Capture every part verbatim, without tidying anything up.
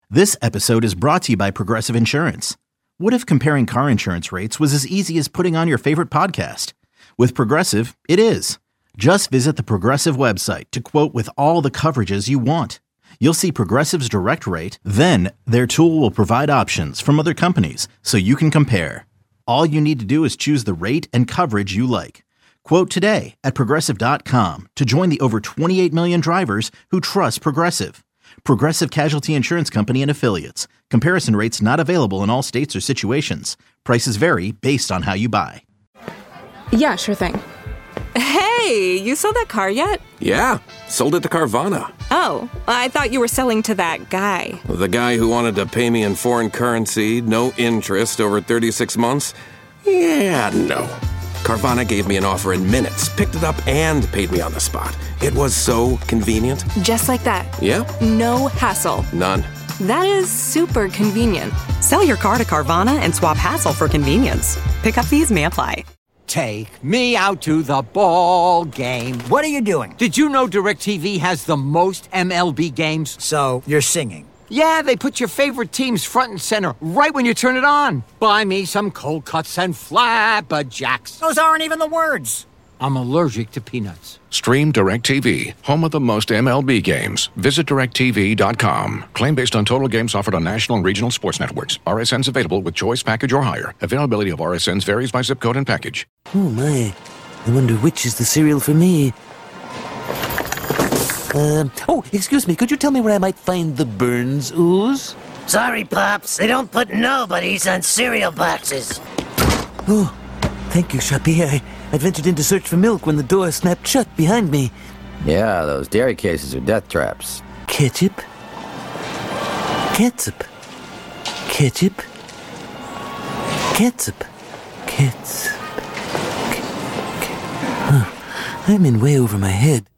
This episode is brought to you by Progressive Insurance. What if comparing car insurance rates was as easy as putting on your favorite podcast? With Progressive, it is. Just visit the Progressive website to quote with all the coverages you want. You'll see Progressive's direct rate, then their tool will provide options from other companies so you can compare. All you need to do is choose the rate and coverage you like. Quote today at progressive dot com to join the over twenty-eight million drivers who trust Progressive. Progressive Casualty Insurance Company and Affiliates. Comparison rates not available in all states or situations. Prices vary based on how you buy. Yeah, sure thing. Hey, you sold that car yet? Yeah, sold it to Carvana. Oh, I thought you were selling to that guy. The guy who wanted to pay me in foreign currency, no interest, over thirty-six months? Yeah, no. Carvana gave me an offer in minutes, picked it up, and paid me on the spot. It was so convenient. Just like that. Yeah. No hassle. None. That is super convenient. Sell your car to Carvana and swap hassle for convenience. Pickup fees may apply. Take me out to the ball game. What are you doing? Did you know DirecTV has the most M L B games? So, you're singing? Yeah, they put your favorite teams front and center right when you turn it on. Buy me some cold cuts and flapjacks. Those aren't even the words. I'm allergic to peanuts. Stream DirecTV, home of the most M L B games. Visit direct T V dot com. Claim based on total games offered on national and regional sports networks. R S Ns available with choice package or higher. Availability of R S Ns varies by zip code and package. Oh my, I wonder which is the cereal for me. Um, oh, excuse me, could you tell me where I might find the Burns ooze? Sorry, Pops, they don't put nobodies on cereal boxes. Oh, thank you, Shoppy. I, I ventured in to search for milk when the door snapped shut behind me. Yeah, those dairy cases are death traps. Ketchup? Ketchup? Ketchup? Ketchup? Ketchup? Huh. I'm in way over my head.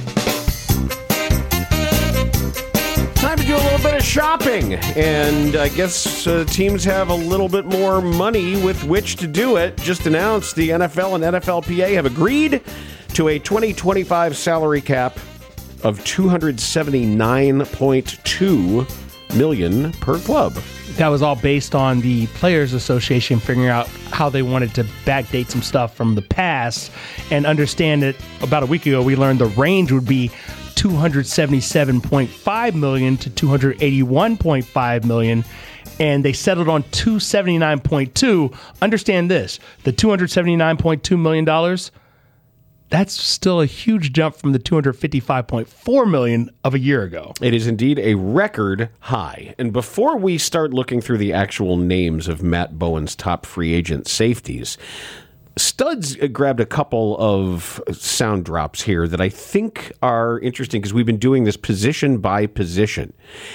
Time to do a little bit of shopping, and I guess uh, teams have a little bit more money with which to do it. Just announced the N F L and N F L P A have agreed to a twenty twenty-five salary cap of two hundred seventy-nine point two million dollars per club. That was all based on the Players Association figuring out how they wanted to backdate some stuff from the past and understand that about a week ago we learned the range would be two hundred seventy-seven point five million dollars to two hundred eighty-one point five million dollars, and they settled on two hundred seventy-nine point two. Understand this, the two hundred seventy-nine point two million dollars, that's still a huge jump from the two hundred fifty-five point four million dollars of a year ago. It is indeed a record high. And before we start looking through the actual names of Matt Bowen's top free agent safeties, Studs grabbed a couple of sound drops here that I think are interesting because we've been doing this position by position.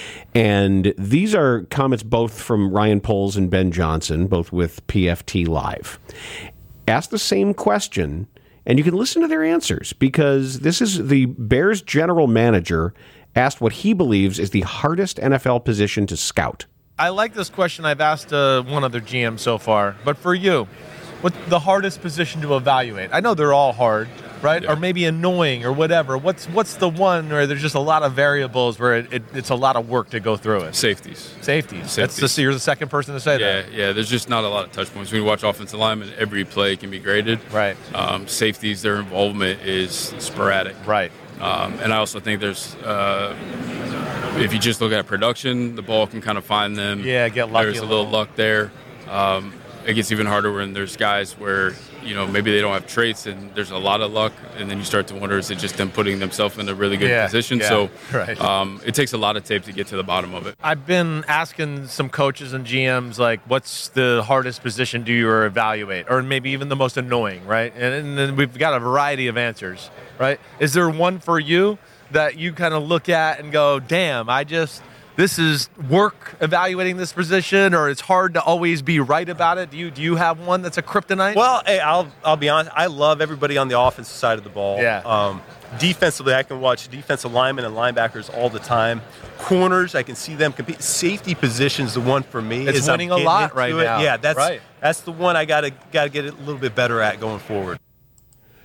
And these are comments both from Ryan Poles and Ben Johnson, both with P F T Live. Ask the same question, and you can listen to their answers because this is the Bears general manager asked what he believes is the hardest N F L position to scout. I like this question. I've asked uh, one other G M so far, but for you, what's the hardest position to evaluate? I know they're all hard, right? Yeah. Or maybe annoying or whatever. What's what's the one where there's just a lot of variables where it, it, it's a lot of work to go through it? Safeties. Safeties. Safeties. That's the, you're the second person to say yeah, that. Yeah, there's just not a lot of touch points. When you watch offensive linemen, every play can be graded. Right. Um, safeties, their involvement is sporadic. Right. Um, and I also think there's, uh, if you just look at production, the ball can kind of find them. Yeah, get lucky. There's a little luck there. Um, it gets even harder when there's guys where, you know, maybe they don't have traits and there's a lot of luck, and then you start to wonder, is it just them putting themselves in a really good yeah, position? Yeah, so right. um, it takes a lot of tape to get to the bottom of it. I've been asking some coaches and G Ms, like, what's the hardest position do you evaluate? Or maybe even the most annoying, right? And, and then we've got a variety of answers, right? Is there one for you that you kind of look at and go, damn, I just... this is work evaluating this position, or it's hard to always be right about it? Do you do you have one that's a kryptonite? Well, hey, I'll I'll be honest. I love everybody on the offensive side of the ball. Yeah. Um, defensively, I can watch defensive linemen and linebackers all the time. Corners, I can see them compete. Safety position's the one for me. It's winning a lot right it. now. Yeah, that's right. that's the one I gotta gotta get a little bit better at going forward.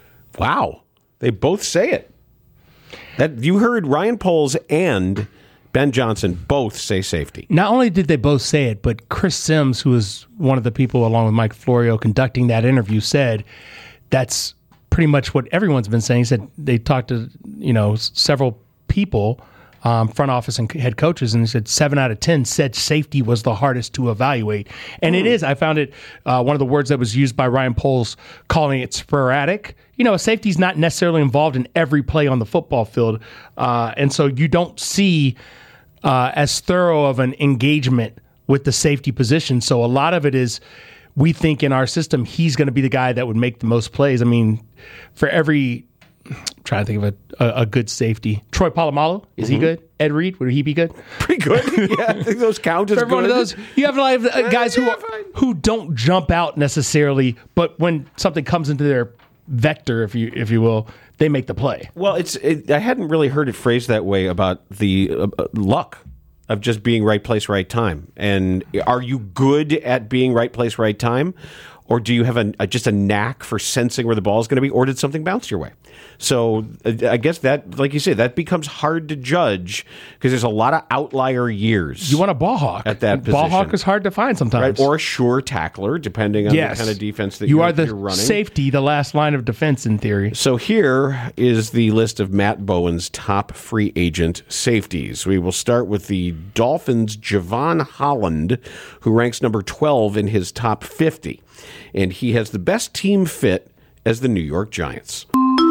Wow, they both say it. That you heard Ryan Poles and Ben Johnson both say safety. Not only did they both say it, but Chris Sims, who was one of the people along with Mike Florio conducting that interview, said that's pretty much what everyone's been saying. He said they talked to, you know, several people, um, front office and head coaches, and he said seven out of ten said safety was the hardest to evaluate. And mm. it is. I found it uh, one of the words that was used by Ryan Poles, calling it sporadic. You know, a safety's not necessarily involved in every play on the football field. Uh, and so you don't see uh, as thorough of an engagement with the safety position. So a lot of it is, we think in our system, he's going to be the guy that would make the most plays. I mean, for every, I'm trying to think of a, a, a good safety. Troy Polamalu, is mm-hmm. he good? Ed Reed, would he be good? Pretty good. Yeah, I think those count as for good. One of those, you have a lot of uh, guys who, who don't jump out necessarily, but when something comes into their vector, if you if you will, they make the play. Well, it's it, I hadn't really heard it phrased that way about the uh, uh, luck of just being right place, right time. And are you good at being right place, right time? Or do you have a, a just a knack for sensing where the ball is going to be? Or did something bounce your way? So uh, I guess that, like you say, that becomes hard to judge because there's a lot of outlier years. You want a ball hawk. At that position. Ball hawk is hard to find sometimes. Right? Or a sure tackler, depending on yes. the kind of defense that you you're, are the you're running. Safety, the last line of defense in theory. So here is the list of Matt Bowen's top free agent safeties. We will start with the Dolphins' Javon Holland, who ranks number twelve in his top fifty. And he has the best team fit as the New York Giants.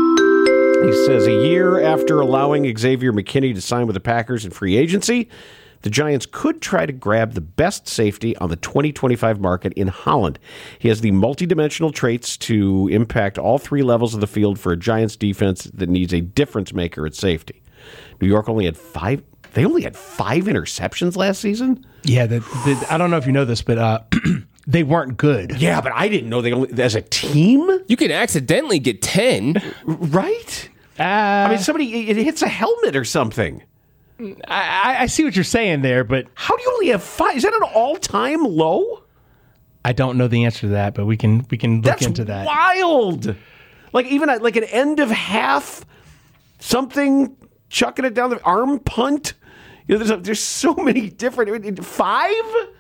He says a year after allowing Xavier McKinney to sign with the Packers in free agency, the Giants could try to grab the best safety on the twenty twenty-five market in Holland. He has the multidimensional traits to impact all three levels of the field for a Giants defense that needs a difference maker at safety. New York only had five. They only had five interceptions last season? Yeah, the, the, I don't know if you know this, but uh, they weren't good. Yeah, but I didn't know they only, as a team? You can accidentally get ten. Right? Uh, I mean, somebody, it hits a helmet or something. I, I see what you're saying there, but... How do you only have five? Is that an all-time low? I don't know the answer to that, but we can we can look That's into that. That's wild! Like, even at, like an end of half, something, chucking it down the arm punt... You know, there's, a, there's so many different... Five?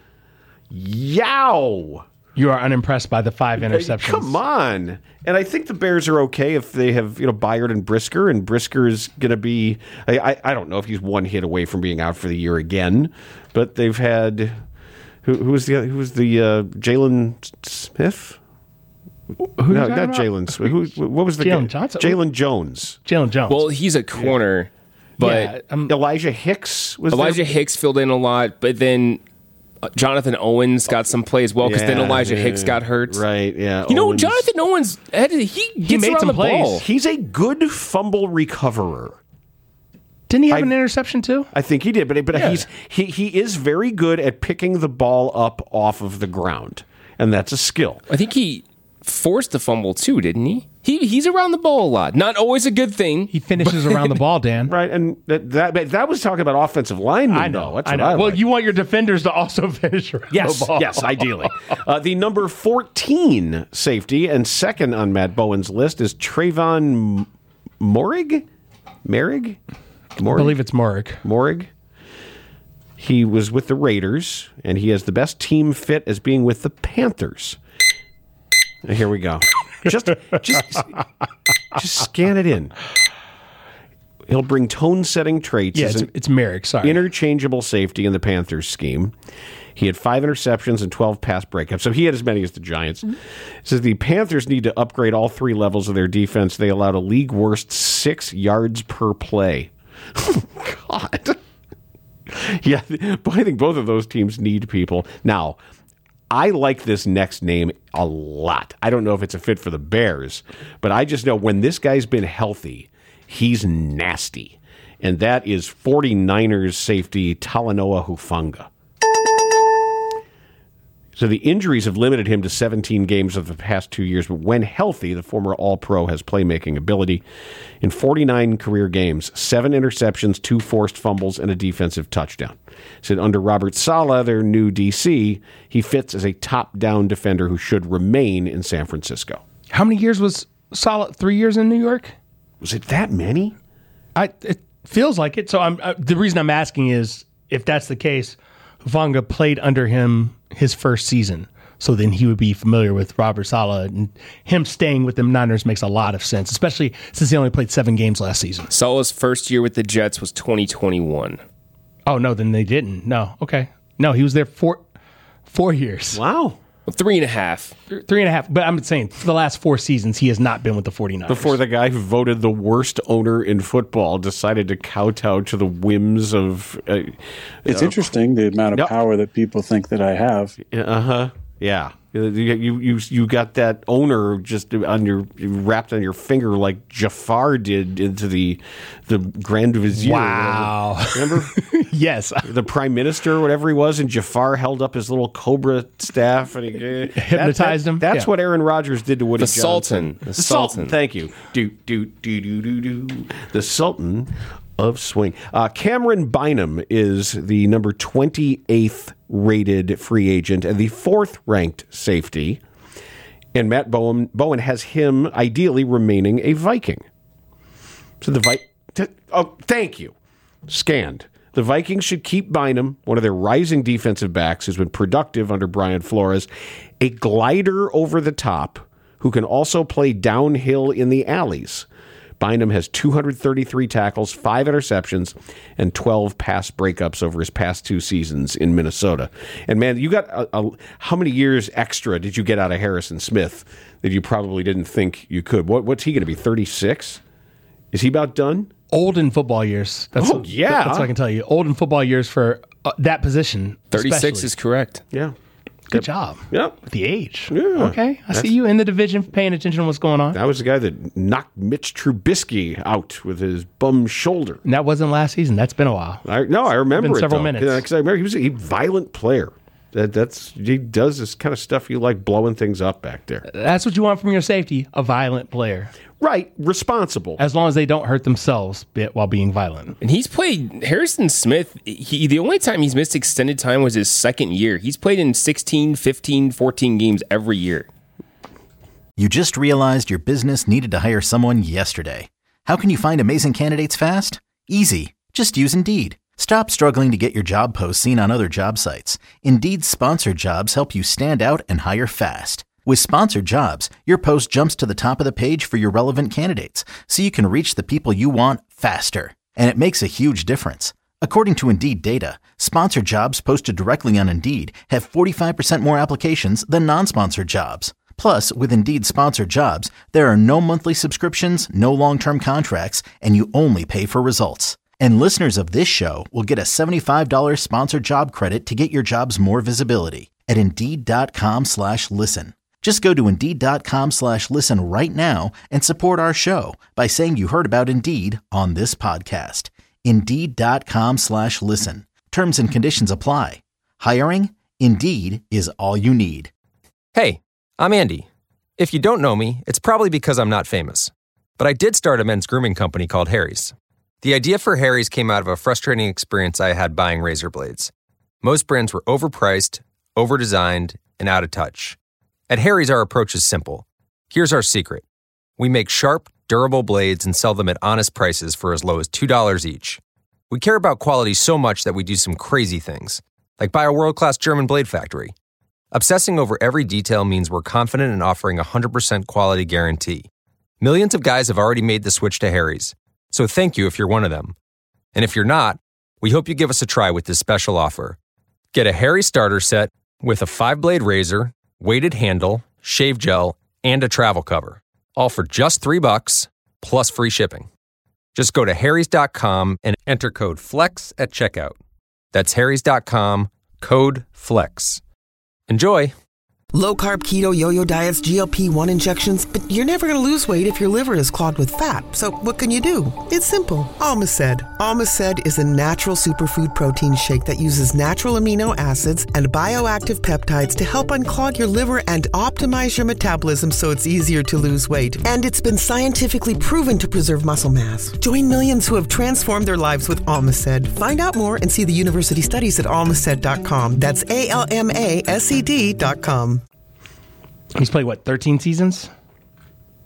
Yow! You are unimpressed by the five interceptions. Come on. And I think the Bears are okay if they have, you know, Byard and Brisker, and Brisker is going to be... I, I, I don't know if he's one hit away from being out for the year again, but they've had... Who, who was the... Who was the uh, Jalen Smith? Who no, not Jalen Smith. Who, what was the Jalen Johnson? Jalen Jones. Jalen Jones. Well, he's a corner... Yeah. But yeah, um, Elijah Hicks was Elijah there? Hicks filled in a lot, but then uh, Jonathan Owens got some play as well because yeah, then Elijah yeah, Hicks got hurt. Right, yeah. You Owens. know, Jonathan Owens, he, he gets he made around some the plays. ball. He's a good fumble recoverer. Didn't he have I, an interception too? I think he did, but but yeah. he's he he is very good at picking the ball up off of the ground, and that's a skill. I think he forced the fumble too, didn't he? He he's around the ball a lot. Not always a good thing. He finishes around the ball, Dan. Right, and that that, that was talking about offensive linemen. I know. Though. That's I what know. I well, like. you want your defenders to also finish around yes, the ball. Yes, ideally. uh, the number fourteen safety and second on Matt Bowen's list is Trayvon Moehrig? Moehrig? I believe it's Moehrig. Moehrig. He was with the Raiders, and he has the best team fit as being with the Panthers. Here we go. Just, just, just scan it in. He'll bring tone-setting traits. Yeah, as it's, an it's Merrick. Sorry, interchangeable safety in the Panthers scheme. He had five interceptions and twelve pass breakups, so he had as many as the Giants. Mm-hmm. It says the Panthers need to upgrade all three levels of their defense. They allowed a league worst six yards per play. Oh, God. Yeah, but I think both of those teams need people now. I like this next name a lot. I don't know if it's a fit for the Bears, but I just know when this guy's been healthy, he's nasty. And that is 49ers safety Talanoa Hufanga. So the injuries have limited him to seventeen games of the past two years, but when healthy, the former All-Pro has playmaking ability. In forty-nine career games, seven interceptions, two forced fumbles, and a defensive touchdown. Said under Robert Saleh, their new D C, he fits as a top-down defender who should remain in San Francisco. How many years was Saleh? Three years in New York? Was it that many? I it, Feels like it. So I'm uh, the reason I'm asking is if that's the case, Hufanga played under him his first season. So then he would be familiar with Robert Saleh, and him staying with the Niners makes a lot of sense, especially since he only played seven games last season. Saleh's first year with the Jets was twenty twenty-one. Oh, no, then they didn't. No, okay. No, he was there four, four years. Wow. Well, three and a half. Th- Three and a half. But I'm saying for the last four seasons, he has not been with the 49ers. Before the guy who voted the worst owner in football decided to kowtow to the whims of... Uh, it's uh, interesting, the amount of yep. power that people think that I have. Uh-huh. Yeah. You, you you you got that owner just on your wrapped on your finger like Jafar did into the the Grand Vizier. Wow! Remember? Yes, the Prime Minister or whatever he was, and Jafar held up his little cobra staff and he hypnotized that, him. That's yeah. what Aaron Rodgers did to Woody the Johnson. Sultan. The, the Sultan. Sultan. Thank you. Do do do do do do. The Sultan of Swing. Uh, Cameron Bynum is the number twenty-eighth rated free agent and the fourth ranked safety. And Matt Bowen, Bowen has him ideally remaining a Viking. So the Vi- Oh, thank you. Scanned. The Vikings should keep Bynum, one of their rising defensive backs who's been productive under Brian Flores, a glider over the top who can also play downhill in the alleys. Bynum has two hundred thirty-three tackles, five interceptions, and twelve pass breakups over his past two seasons in Minnesota. And man, you got a, a, how many years extra did you get out of Harrison Smith that you probably didn't think you could? What, what's he going to be, thirty-six? Is he about done? Old in football years. That's oh, what, yeah. That's what I can tell you. Old in football years for uh, that position. thirty-six especially. is correct. Yeah. Good job. Yep. With the age. Yeah. Okay. I That's, see you in the division paying attention to what's going on. That was the guy that knocked Mitch Trubisky out with his bum shoulder. And that wasn't last season. That's been a while. I, no, I remember it's been it, several though. minutes. Because I remember he was a violent player. That, that's He does this kind of stuff you like, blowing things up back there. That's what you want from your safety, a violent player. Right, responsible. As long as they don't hurt themselves bit while being violent. And he's played, Harrison Smith, he, the only time he's missed extended time was his second year. He's played in sixteen, fifteen, fourteen games every year. You just realized your business needed to hire someone yesterday. How can you find amazing candidates fast? Easy. Just use Indeed. Stop struggling to get your job posts seen on other job sites. Indeed's sponsored jobs help you stand out and hire fast. With sponsored jobs, your post jumps to the top of the page for your relevant candidates, so you can reach the people you want faster. And it makes a huge difference. According to Indeed data, sponsored jobs posted directly on Indeed have forty-five percent more applications than non-sponsored jobs. Plus, with Indeed sponsored jobs, there are no monthly subscriptions, no long-term contracts, and you only pay for results. And listeners of this show will get a seventy-five dollars sponsored job credit to get your jobs more visibility at Indeed.com slash listen. Just go to Indeed.com slash listen right now and support our show by saying you heard about Indeed on this podcast. Indeed.com slash listen. Terms and conditions apply. Hiring? Indeed is all you need. Hey, I'm Andy. If you don't know me, it's probably because I'm not famous. But I did start a men's grooming company called Harry's. The idea for Harry's came out of a frustrating experience I had buying razor blades. Most brands were overpriced, overdesigned, and out of touch. At Harry's, our approach is simple. Here's our secret. We make sharp, durable blades and sell them at honest prices for as low as two dollars each. We care about quality so much that we do some crazy things, like buy a world-class German blade factory. Obsessing over every detail means we're confident in offering a one hundred percent quality guarantee. Millions of guys have already made the switch to Harry's, so thank you if you're one of them. And if you're not, we hope you give us a try with this special offer. Get a Harry's starter set with a five-blade razor, weighted handle, shave gel, and a travel cover. All for just three bucks, plus free shipping. Just go to harrys dot com and enter code FLEX at checkout. That's harrys dot com, code FLEX. Enjoy! Low-carb, keto, yo-yo diets, G L P one injections, but you're never going to lose weight if your liver is clogged with fat. So what can you do? It's simple. Almaced. Almaced is a natural superfood protein shake that uses natural amino acids and bioactive peptides to help unclog your liver and optimize your metabolism so it's easier to lose weight. And it's been scientifically proven to preserve muscle mass. Join millions who have transformed their lives with Almaced. Find out more and see the university studies at almaced dot com. That's A L M A S E D dot com. He's played, what, thirteen seasons?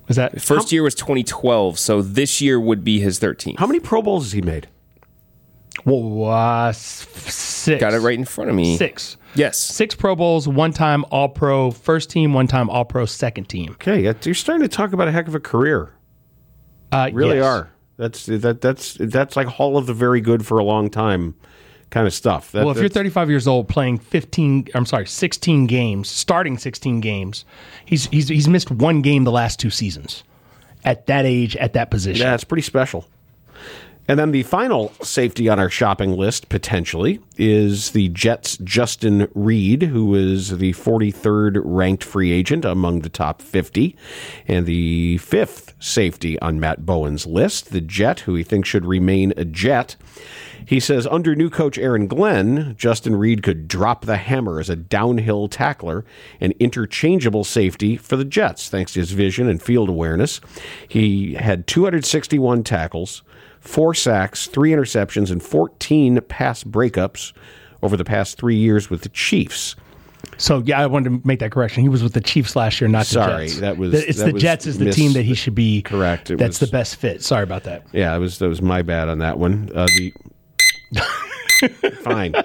Was that first year was twenty twelve, so this year would be his thirteenth. How many Pro Bowls has he made? Well, uh, six. Got it right in front of me. Six. Yes. Six Pro Bowls, one-time All-Pro first team, one-time All-Pro second team. Okay, you're starting to talk about a heck of a career. Uh, really yes. are. That's that. That's that's like Hall of the Very Good for a long time, kind of stuff. That, well, if you're thirty-five years old, playing fifteen, I'm sorry, sixteen games, starting sixteen games, he's he's he's missed one game the last two seasons. At that age, at that position, yeah, it's pretty special. And then the final safety on our shopping list, potentially, is the Jets' Justin Reed, who is the forty-third ranked free agent among the top fifty. And the fifth safety on Matt Bowen's list, the Jet, who he thinks should remain a Jet. He says, under new coach Aaron Glenn, Justin Reed could drop the hammer as a downhill tackler and interchangeable safety for the Jets, thanks to his vision and field awareness. He had two hundred sixty-one tackles, four sacks, three interceptions, and fourteen pass breakups over the past three years with the Chiefs. So, yeah, I wanted to make that correction. He was with the Chiefs last year, not Sorry, the Jets. that was The- it's that the was Jets is the mis- team that he should be. Correct. It that's was- the best fit. Sorry about that. Yeah, that was that was my bad on that one. Uh, the fine.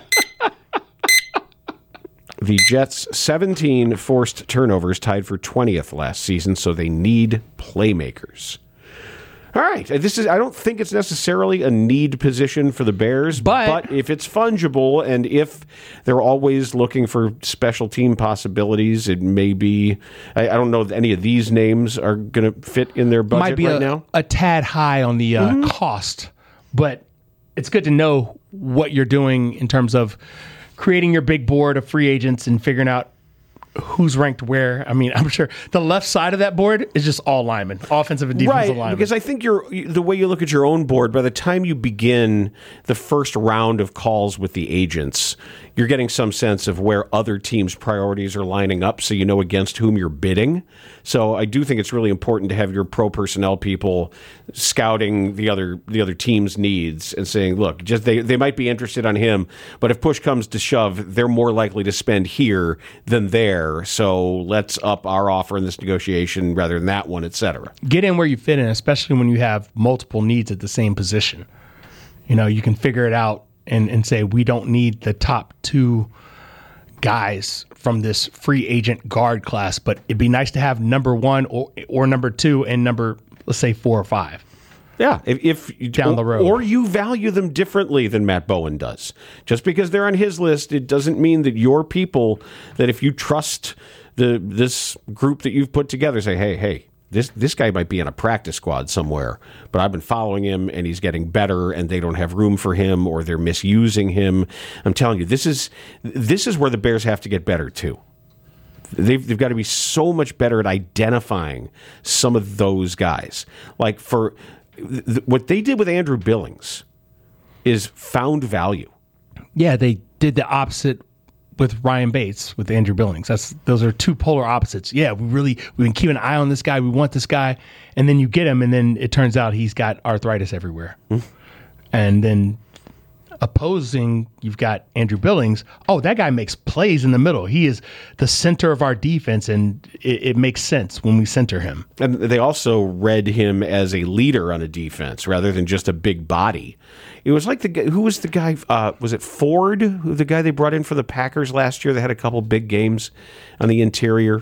The Jets' seventeen forced turnovers tied for twentieth last season, so they need playmakers. All right, this is. I don't think it's necessarily a need position for the Bears, but, but if it's fungible and if they're always looking for special team possibilities, it may be. I, I don't know if any of these names are going to fit in their budget Might be right a, now. a tad high on the uh, Mm-hmm. cost, but it's good to know what you're doing in terms of creating your big board of free agents and figuring out who's ranked where. I mean, I'm sure the left side of that board is just all linemen, offensive and defensive Right, linemen. because I think you're the way you look at your own board, by the time you begin the first round of calls with the agents, you're getting some sense of where other teams' priorities are lining up, so you know against whom you're bidding. So I do think it's really important to have your pro personnel people scouting the other the other team's needs and saying, look, just they, they might be interested on him, but if push comes to shove, they're more likely to spend here than there. So let's up our offer in this negotiation rather than that one, et cetera. Get in where you fit in, especially when you have multiple needs at the same position. You know, you can figure it out and, and say, we don't need the top two guys from this free agent guard class, but it'd be nice to have number one or or number two and number, let's say, four or five. Yeah, if, if down the road, or you value them differently than Matt Bowen does. Just because they're on his list, it doesn't mean that your people, that if you trust the this group that you've put together, say, hey, hey, this this guy might be in a practice squad somewhere, but I've been following him and he's getting better, and they don't have room for him, or they're misusing him. I'm telling you, this is this is where the Bears have to get better too. They've, they've got to be so much better at identifying some of those guys. Like for th- what they did with Andrew Billings is found value. Yeah, they did the opposite with Ryan Bates, with Andrew Billings. That's those are two polar opposites. Yeah, we really we can keep an eye on this guy. We want this guy, and then you get him, and then it turns out he's got arthritis everywhere. Mm. And then opposing, you've got Andrew Billings. Oh, that guy makes plays in the middle. He is the center of our defense, and it, it makes sense when we center him. And they also read him as a leader on a defense rather than just a big body. It was like the guy, who was the guy, uh, was it Ford, who the guy they brought in for the Packers last year that had a couple big games on the interior?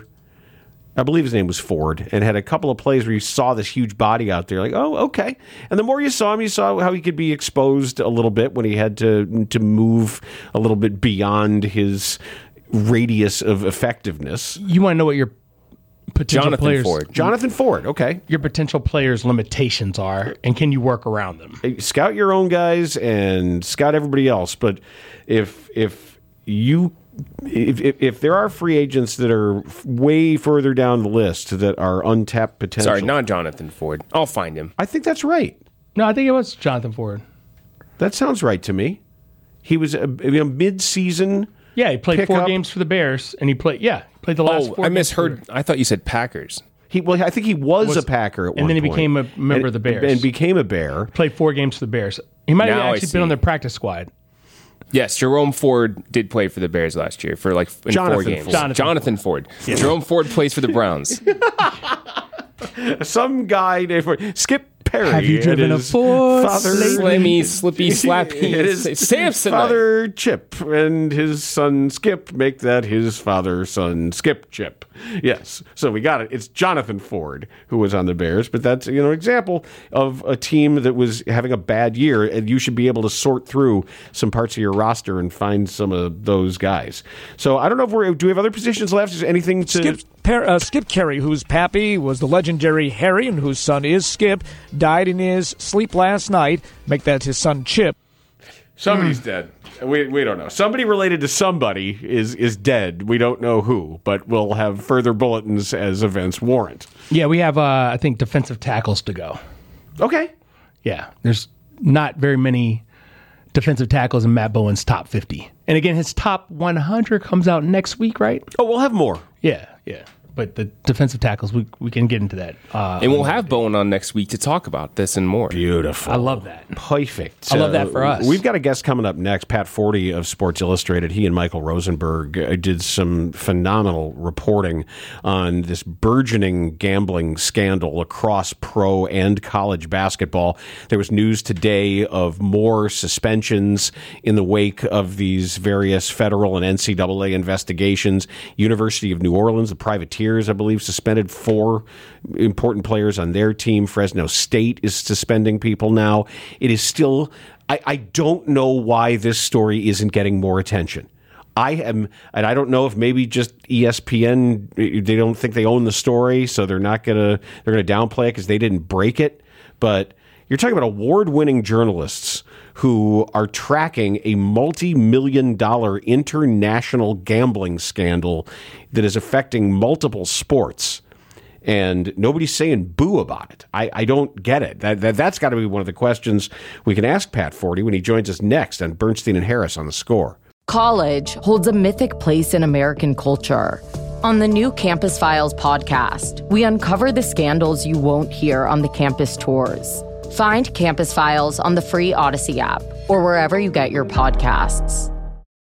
I believe his name was Ford, and had a couple of plays where you saw this huge body out there, like, oh, okay. And the more you saw him, you saw how he could be exposed a little bit when he had to to move a little bit beyond his radius of effectiveness. You want to know what your potential Jonathan players, Ford. Jonathan Ford, okay. Your potential players' limitations are, and can you work around them? Hey, scout your own guys and scout everybody else, but if if you If, if if there are free agents that are way further down the list that are untapped potential. Sorry, not Jonathan Ford. I'll find him. I think that's right. No, I think it was Jonathan Ford. That sounds right to me. He was a, a mid-season. Yeah, he played four pickup. games for the Bears, and he played. Yeah, played the last Oh, four. I games misheard. for- I thought you said Packers. He well, I think he was, Was- a Packer at and one then he point. became a member and, of the Bears. and became a Bear. Played four games for the Bears. He might have Now I actually see. been on their practice squad. Yes, Jerome Ford did play for the Bears last year for like in Jonathan four games. Ford. Jonathan, Jonathan Ford. Jerome Ford plays for the Browns. Some guy named Skip Perry. Have you driven a Ford father, Slimmy, slippy, slappy, it is Samsonite. Father Chip and his son Skip make that his father son Skip Chip. Yes, so we got it. It's Jonathan Ford who was on the Bears, but that's, you know, an example of a team that was having a bad year, and you should be able to sort through some parts of your roster and find some of those guys. So I don't know if we're, do we have other positions left? Is there anything to... Skip, per, uh, Skip Carey, whose pappy was the legendary Harry and whose son is Skip, died in his sleep last night. Make that his son Chip. Somebody's mm. dead. We we don't know. Somebody related to somebody is is dead. We don't know who, but we'll have further bulletins as events warrant. Yeah, we have, uh, I think, defensive tackles to go. Okay. Yeah, there's not very many defensive tackles in Matt Bowen's top fifty. And again, his top one hundred comes out next week, right? Oh, we'll have more. Yeah, yeah. But the defensive tackles, we we can get into that. Uh, and we'll have Bowen on next week to talk about this and more. Beautiful. I love that. Perfect. I love that for us. Uh, we've got a guest coming up next, Pat Forty of Sports Illustrated. He and Michael Rosenberg uh, did some phenomenal reporting on this burgeoning gambling scandal across pro and college basketball. There was news today of more suspensions in the wake of these various federal and N C double A investigations. University of New Orleans, the privateer, I believe, suspended four important players on their team. Fresno State is suspending people now. It is still, I, I don't know why this story isn't getting more attention. I am, and I don't know if maybe just E S P N, they don't think they own the story, so they're not gonna, they're gonna downplay it because they didn't break it. But you're talking about award-winning journalists who are tracking a multi-million dollar international gambling scandal that is affecting multiple sports, and nobody's saying boo about it. I, I don't get it. That, that, that's got to be one of the questions we can ask Pat Forty when he joins us next on Bernstein and Harris on The Score. College holds a mythic place in American culture. On the new Campus Files podcast, we uncover the scandals you won't hear on the campus tours. Find Campus Files on the free Odyssey app or wherever you get your podcasts.